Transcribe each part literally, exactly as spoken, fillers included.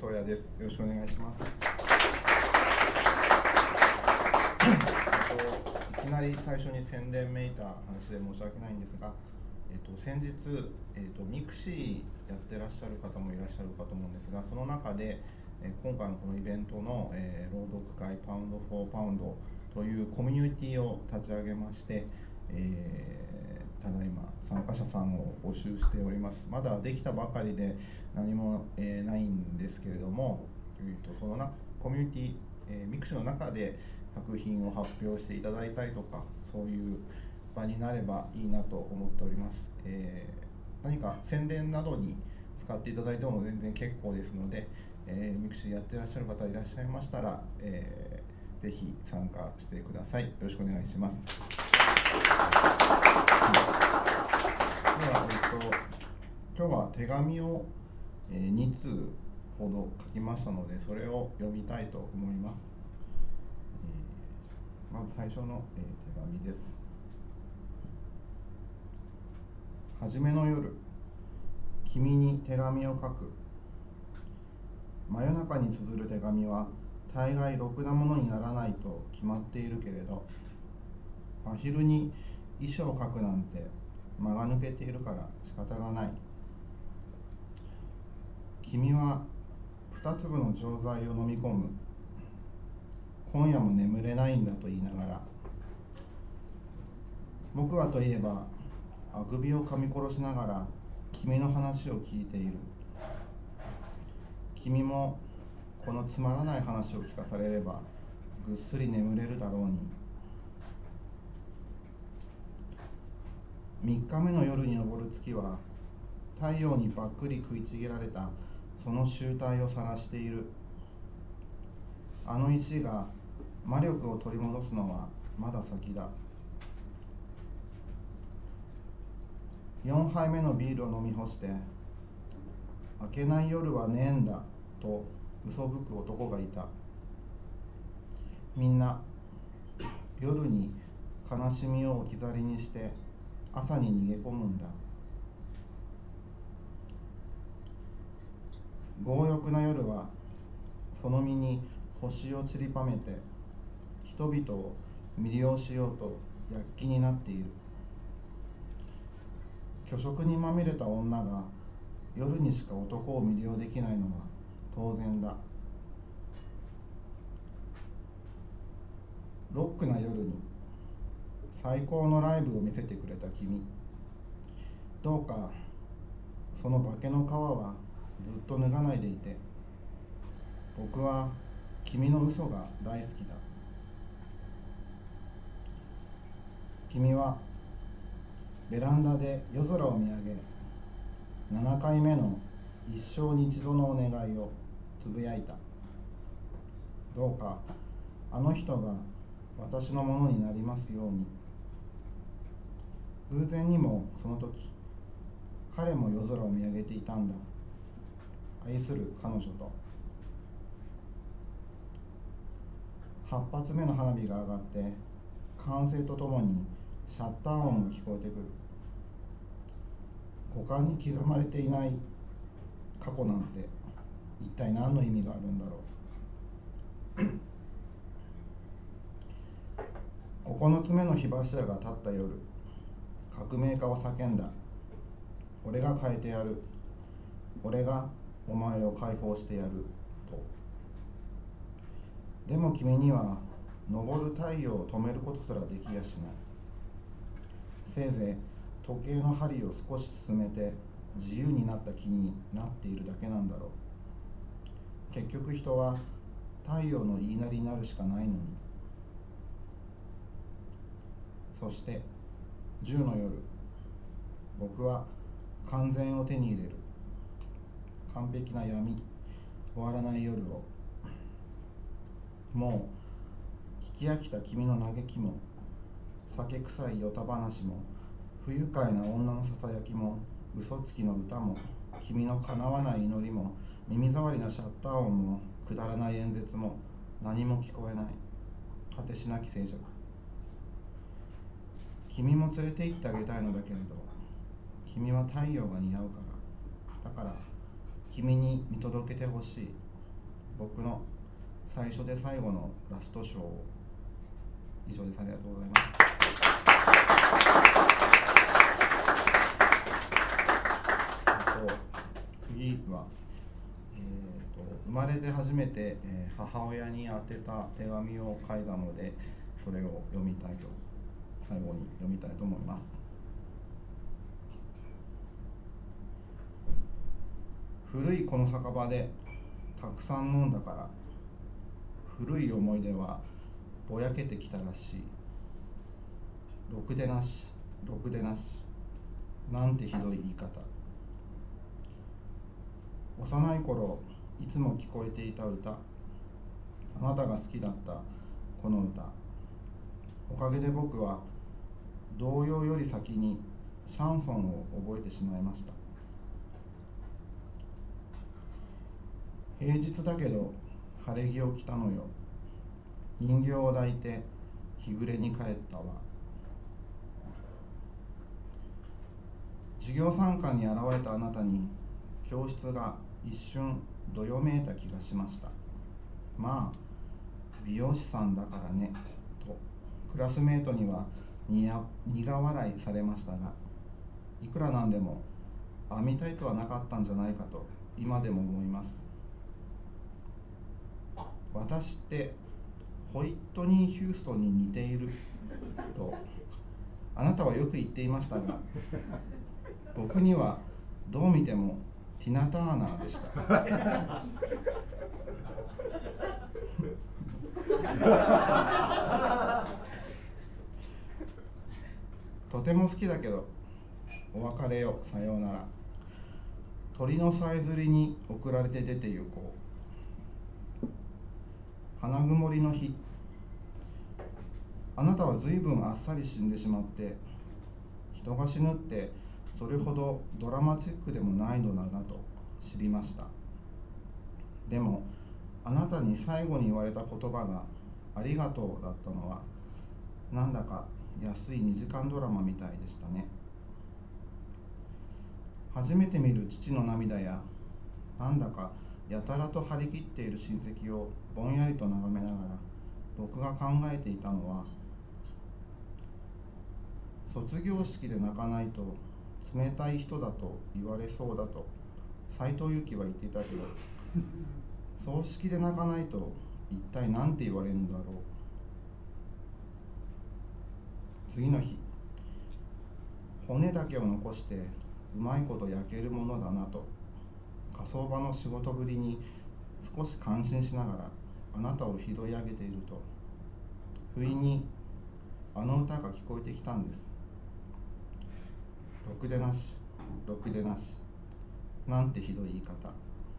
翔也です。よろしくお願いします。いきなり最初に宣伝めいた話で申し訳ないんですが、えっと、先日、えっと、ミクシーやってらっしゃる方もいらっしゃるかと思うんですが、その中で、え今回のこのイベントの、えー、朗読会パウンド・フォー・パウンドというコミュニティを立ち上げまして、えー、ただいま参加者さんを募集しております。まだできたばかりで何も、えー、ないんですけれども、えー、とそのなコミュニティ、えー、ミクシーの中で作品を発表していただいたりとか、そういう場になればいいなと思っております。えー、何か宣伝などに使っていただいても全然結構ですので、えー、ミクシーやってらっしゃる方いらっしゃいましたら、えー、ぜひ参加してください。よろしくお願いします。では、えっと、今日は手紙をに通ほど書きましたので、それを読みたいと思います。えー、まず最初の手紙です。はじめの夜、君に手紙を書く。真夜中に綴る手紙は大概ろくなものにならないと決まっているけれど、真昼に遺書を書くなんて間が抜けているから仕方がない。君は二粒の錠剤を飲み込む。今夜も眠れないんだと言いながら、僕はといえばあくびを噛み殺しながら君の話を聞いている。君もこのつまらない話を聞かされればぐっすり眠れるだろうに。三日目の夜に昇る月は太陽にばっくり食いちぎられたその醜態を晒している。あの石が魔力を取り戻すのはまだ先だ。四杯目のビールを飲み干して、明けない夜はねえんだと嘘吹く男がいた。みんな夜に悲しみを置き去りにして朝に逃げ込むんだ。強欲な夜はその身に星を散りばめて人々を魅了しようと躍起になっている。虚飾にまみれた女が夜にしか男を魅了できないのは当然だ。ロックな夜に最高のライブを見せてくれた君、どうかその化けの皮はずっと脱がないでいて。僕は君の嘘が大好きだ。君はベランダで夜空を見上げ、ななかいめの一生に一度のお願いをつぶやいた。どうかあの人が私のものになりますように。偶然にもその時、彼も夜空を見上げていたんだ。愛する彼女と。八発目の花火が上がって歓声とともにシャッター音が聞こえてくる。五感に刻まれていない過去なんて一体何の意味があるんだろう。九つ目の火柱が立った夜、革命家は叫んだ。俺が変えてやる。俺がお前を解放してやると。でも君には昇る太陽を止めることすらできやしない。せいぜい時計の針を少し進めて自由になった気になっているだけなんだろう。結局人は太陽の言いなりになるしかないのに。そして十の夜、僕は完全を手に入れる。完璧な闇、終わらない夜を。もう聞き飽きた君の嘆きも、酒臭いよた話も、不愉快な女のささやきも、嘘つきの歌も、君の叶わない祈りも、耳障りなシャッター音も、くだらない演説も、何も聞こえない。果てしなき静寂。君も連れて行ってあげたいのだけれど、君は太陽が似合うから。だから君に見届けてほしい。 僕の最初で最後のラストショーを。以上です。ありがとうございます。次は、えー、と生まれて初めて、えー、母親に宛てた手紙を書いたので、それを読みたいと最後に読みたいと思います。古いこの酒場でたくさん飲んだから、古い思い出はぼやけてきたらしい。ろくでなし、ろくでなし、なんてひどい言い方。幼い頃いつも聞こえていた歌、あなたが好きだったこの歌。おかげで僕は童謡より先にシャンソンを覚えてしまいました。平日だけど晴れ着を着たのよ。人形を抱いて日暮れに帰ったわ。授業参観に現れたあなたに教室が一瞬どよめいた気がしました。まあ美容師さんだからねとクラスメートには苦笑いされましたが、いくらなんでも編みたいとはなかったんじゃないかと今でも思います。私ってホイットニー・ヒューストンに似ているとあなたはよく言っていましたが、僕にはどう見てもティナ・ターナーでした。とても好きだけどお別れよ、さようなら。鳥のさえずりに送られて出て行こう。花曇りの日、あなたはずいぶんあっさり死んでしまって、人が死ぬってそれほどドラマチックでもないのだなと知りました。でもあなたに最後に言われた言葉がありがとうだったのは、なんだか安いにじかんドラマみたいでしたね。初めて見る父の涙や、なんだかやたらと張り切っている親戚をぼんやりと眺めながら、僕が考えていたのは、卒業式で泣かないと冷たい人だと言われそうだと斎藤由貴は言っていたけど、葬式で泣かないと一体何て言われるんだろう。次の日、骨だけを残してうまいこと焼けるものだなと火葬場の仕事ぶりに少し感心しながらあなたを拾い上げていると、不意にあの歌が聞こえてきたんです。ろくでなし、ろくでなし、なんてひどい言い方。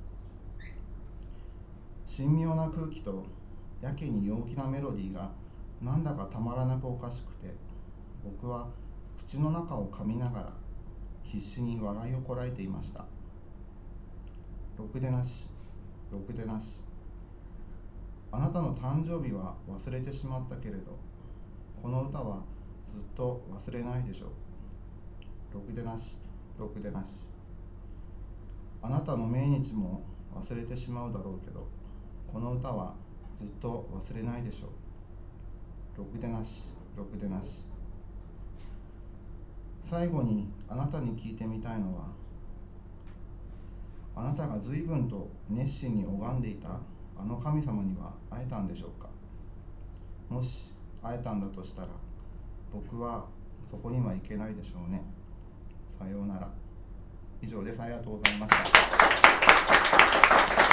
神妙な空気とやけに陽気なメロディーがなんだかたまらなくおかしくて、僕は口の中を噛みながら必死に笑いをこらえていました。ろくでなし、ろくでなし、あなたの誕生日は忘れてしまったけれど、この歌はずっと忘れないでしょう。ろくでなし、ろくでなし、あなたの命日も忘れてしまうだろうけど、この歌はずっと忘れないでしょう。ろくでなし、ろくでなし。最後にあなたに聞いてみたいのは、あなたが随分と熱心に拝んでいたあの神様には会えたんでしょうか。もし会えたんだとしたら、僕はそこには行けないでしょうね。さようなら。以上です。ありがとうございました。